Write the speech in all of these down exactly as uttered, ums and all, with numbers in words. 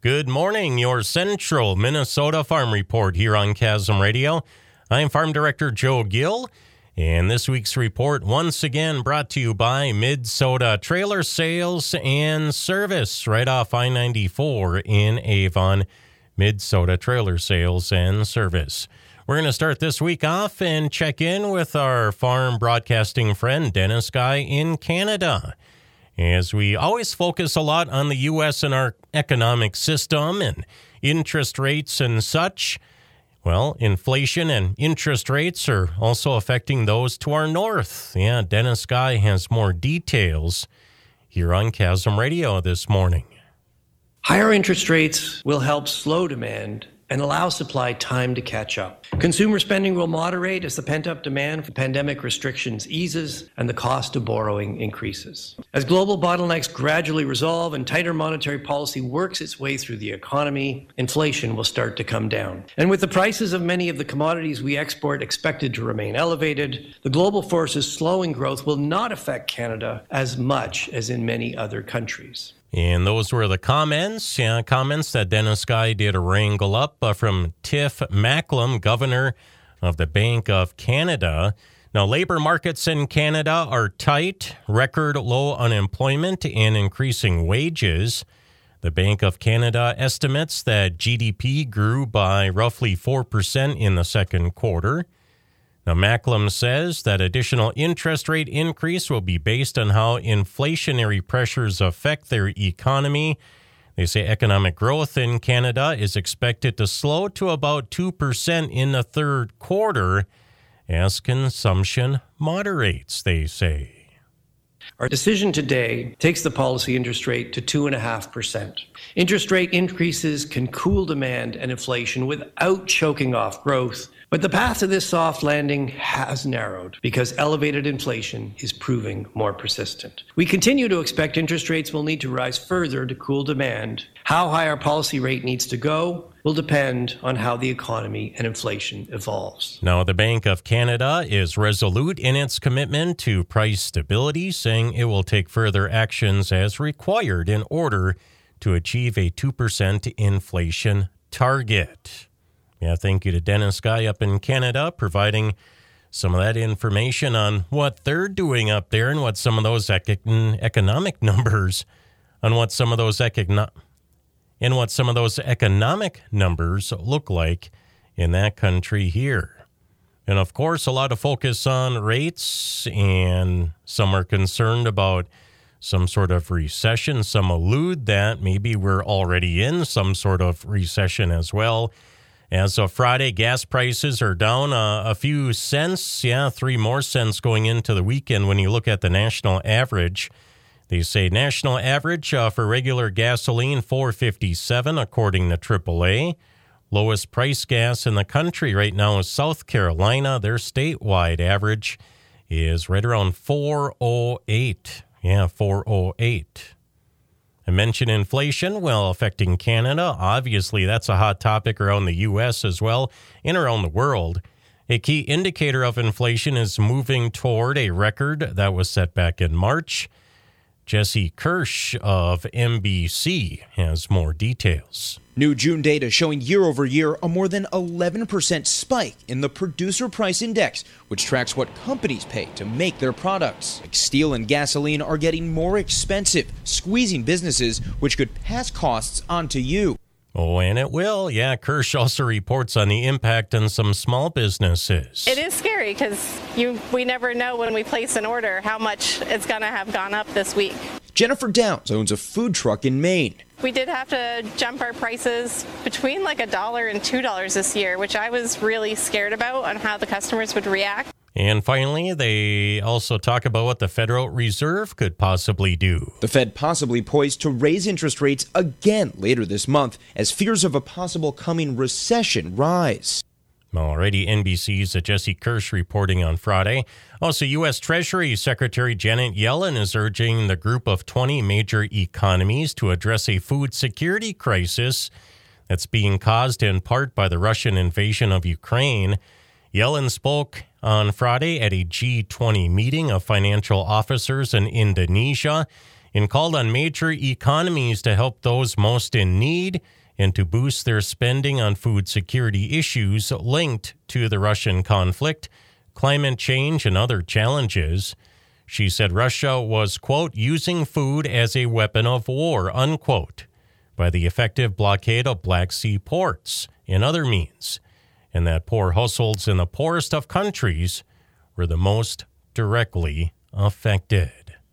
Good morning, your Central Minnesota Farm Report here on Chasm Radio. I'm Farm Director Joe Gill, and this week's report once again brought to you by Mid-Soda Trailer Sales and Service right off I ninety-four in Avon. Mid-Soda Trailer Sales and Service. We're going to start this week off and check in with our farm broadcasting friend Dennis Guy in Canada, as we always focus a lot on the U S and our economic system and interest rates and such. Well, inflation and interest rates are also affecting those to our north. Yeah, Dennis Guy has more details here on Chasm Radio this morning. Higher interest rates will help slow demand and allow supply time to catch up. Consumer spending will moderate as the pent-up demand for pandemic restrictions eases and the cost of borrowing increases. As global bottlenecks gradually resolve and tighter monetary policy works its way through the economy, inflation will start to come down. And with the prices of many of the commodities we export expected to remain elevated, the global forces slowing growth will not affect Canada as much as in many other countries. And those were the comments, yeah, comments that Dennis Guy did wrangle up uh, from Tiff Macklem, Governor of the Bank of Canada. Now, labor markets in Canada are tight, record low unemployment and increasing wages. The Bank of Canada estimates that G D P grew by roughly four percent in the second quarter. Now, Macklem says that additional interest rate increase will be based on how inflationary pressures affect their economy. They say economic growth in Canada is expected to slow to about two percent in the third quarter as consumption moderates, they say. Our decision today takes the policy interest rate to two point five percent. Interest rate increases can cool demand and inflation without choking off growth. But the path to this soft landing has narrowed because elevated inflation is proving more persistent. We continue to expect interest rates will need to rise further to cool demand. How high our policy rate needs to go will depend on how the economy and inflation evolves. Now, the Bank of Canada is resolute in its commitment to price stability, saying it will take further actions as required in order to achieve a two percent inflation target. Yeah, thank you to Dennis Guy up in Canada, providing some of that information on what they're doing up there and what some of those econ- economic numbers, on what some of those econo- and what some of those economic numbers look like in that country here. And of course, a lot of focus on rates, and some are concerned about some sort of recession. Some allude that maybe we're already in some sort of recession as well. As of Friday, gas prices are down uh, a few cents. Yeah, three more cents going into the weekend when you look at the national average. They say national average uh, for regular gasoline, four fifty-seven, according to triple A. Lowest price gas in the country right now is South Carolina. Their statewide average is right around four oh eight. Yeah, four oh eight. I mentioned inflation, well, affecting Canada. Obviously, that's a hot topic around the U S as well and around the world. A key indicator of inflation is moving toward a record that was set back in March. Jesse Kirsch of N B C has more details. New June data showing year-over-year a more than eleven percent spike in the Producer Price Index, which tracks what companies pay to make their products. Like steel and gasoline are getting more expensive, squeezing businesses, which could pass costs on to you. Oh, and it will. Yeah, Kirsch also reports on the impact on some small businesses. It is scary because you we never know when we place an order how much it's going to have gone up this week. Jennifer Downs owns a food truck in Maine. We did have to jump our prices between like a dollar and two dollars this year, which I was really scared about on how the customers would react. And finally, they also talk about what the Federal Reserve could possibly do. The Fed possibly poised to raise interest rates again later this month as fears of a possible coming recession rise. Alrighty, N B C's Jesse Kirsch reporting on Friday. Also, U S. Treasury Secretary Janet Yellen is urging the group of twenty major economies to address a food security crisis that's being caused in part by the Russian invasion of Ukraine. Yellen spoke on Friday at a G twenty meeting of financial officers in Indonesia. and called on major economies to help those most in need and to boost their spending on food security issues linked to the Russian conflict, climate change, and other challenges. She said Russia was, quote, using food as a weapon of war, unquote, by the effective blockade of Black Sea ports and other means, and that poor households in the poorest of countries were the most directly affected.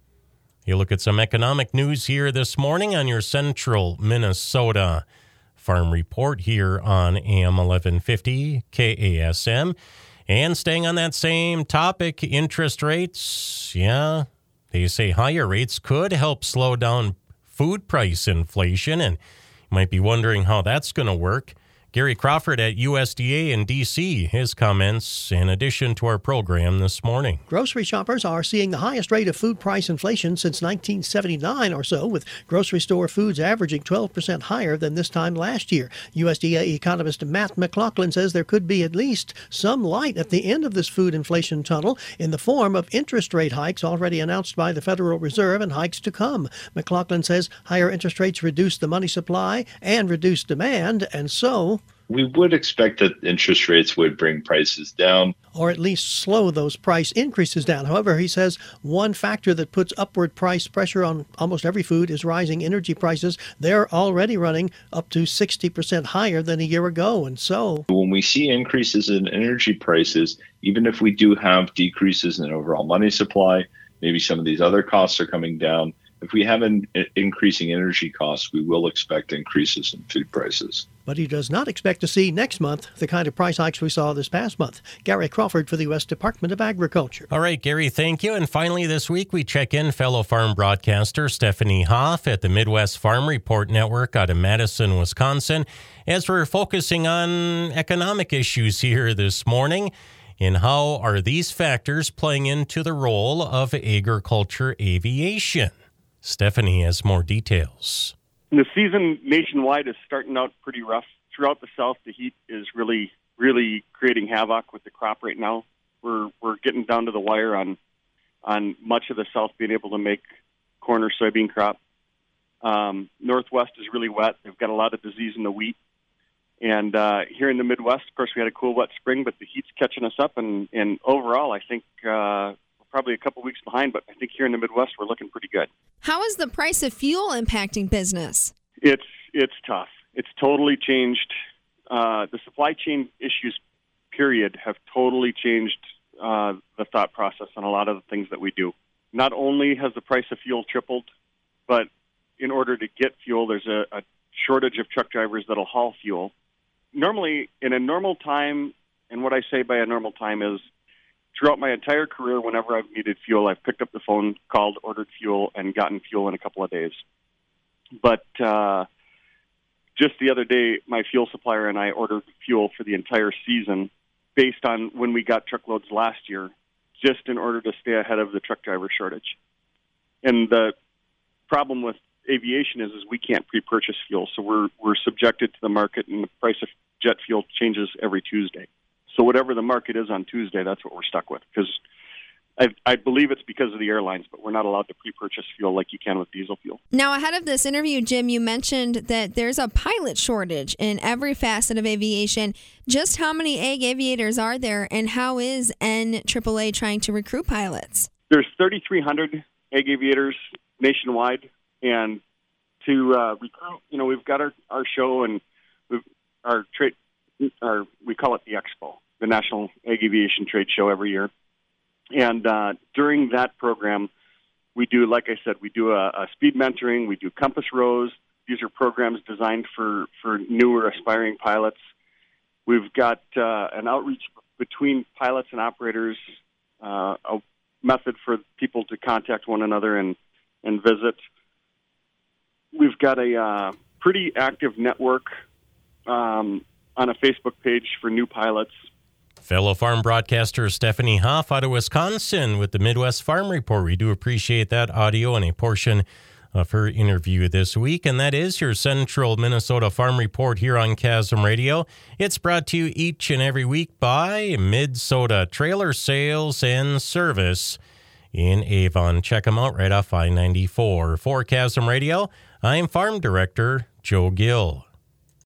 You look at some economic news here this morning on your Central Minnesota Farm Report here on A M eleven fifty K A S M. And staying on that same topic, interest rates, yeah, they say higher rates could help slow down food price inflation, and you might be wondering how that's going to work. Gary Crawford at U S D A in D C, his comments in addition to our program this morning. Grocery shoppers are seeing the highest rate of food price inflation since nineteen seventy-nine or so, with grocery store foods averaging twelve percent higher than this time last year. U S D A economist Matt McLaughlin says there could be at least some light at the end of this food inflation tunnel in the form of interest rate hikes already announced by the Federal Reserve and hikes to come. McLaughlin says higher interest rates reduce the money supply and reduce demand, and so we would expect that interest rates would bring prices down, or at least slow those price increases down. However, he says one factor that puts upward price pressure on almost every food is rising energy prices. They're already running up to sixty percent higher than a year ago. And so when we see increases in energy prices, even if we do have decreases in overall money supply, maybe some of these other costs are coming down. If we have an increasing energy costs, we will expect increases in food prices. But he does not expect to see next month the kind of price hikes we saw this past month. Gary Crawford for the U S Department of Agriculture. All right, Gary, thank you. And finally this week, we check in fellow farm broadcaster Stephanie Hoff at the Midwest Farm Report Network out of Madison, Wisconsin, as we're focusing on economic issues here this morning. And how are these factors playing into the role of agriculture aviation? Stephanie has more details. The season nationwide is starting out pretty rough. Throughout the South, the heat is really, really creating havoc with the crop right now. We're we're getting down to the wire on on much of the South being able to make corn or soybean crop. Um, Northwest is really wet. They've got a lot of disease in the wheat. And uh, here in the Midwest, of course, we had a cool, wet spring, but the heat's catching us up. And, and overall, I think uh, we're probably a couple weeks behind, but I think here in the Midwest, we're looking pretty good. How is the price of fuel impacting business? It's it's tough. It's totally changed. Uh, the supply chain issues, period, have totally changed uh, the thought process on a lot of the things that we do. Not only has the price of fuel tripled, but in order to get fuel, there's a, a shortage of truck drivers that'll haul fuel. Normally, in a normal time, and what I say by a normal time is throughout my entire career, whenever I've needed fuel, I've picked up the phone, called, ordered fuel, and gotten fuel in a couple of days. But uh, just the other day, my fuel supplier and I ordered fuel for the entire season based on when we got truckloads last year, just in order to stay ahead of the truck driver shortage. And the problem with aviation is, is we can't pre-purchase fuel, so we're we're subjected to the market, and the price of jet fuel changes every Tuesday. So whatever the market is on Tuesday, that's what we're stuck with, because I, I believe it's because of the airlines, but we're not allowed to pre-purchase fuel like you can with diesel fuel. Now, ahead of this interview, Jim, you mentioned that there's a pilot shortage in every facet of aviation. Just how many ag aviators are there, and how is N triple A trying to recruit pilots? There's thirty-three hundred ag aviators nationwide, and to uh, recruit, you know, we've got our, our show, and we've, our trade, our, we call it the Expo, the National Ag Aviation Trade Show every year. And uh, during that program, we do, like I said, we do a, a speed mentoring, we do compass rows. These are programs designed for, for newer aspiring pilots. We've got uh, an outreach between pilots and operators, uh, a method for people to contact one another and, and visit. We've got a uh, pretty active network um, on a Facebook page for new pilots. Fellow farm broadcaster Stephanie Hoff out of Wisconsin with the Midwest Farm Report. We do appreciate that audio and a portion of her interview this week. And that is your Central Minnesota Farm Report here on Chasm Radio. It's brought to you each and every week by Midsota Trailer Sales and Service. in Avon. Check them out right off I ninety-four. For Chasm Radio, I'm Farm Director Joe Gill.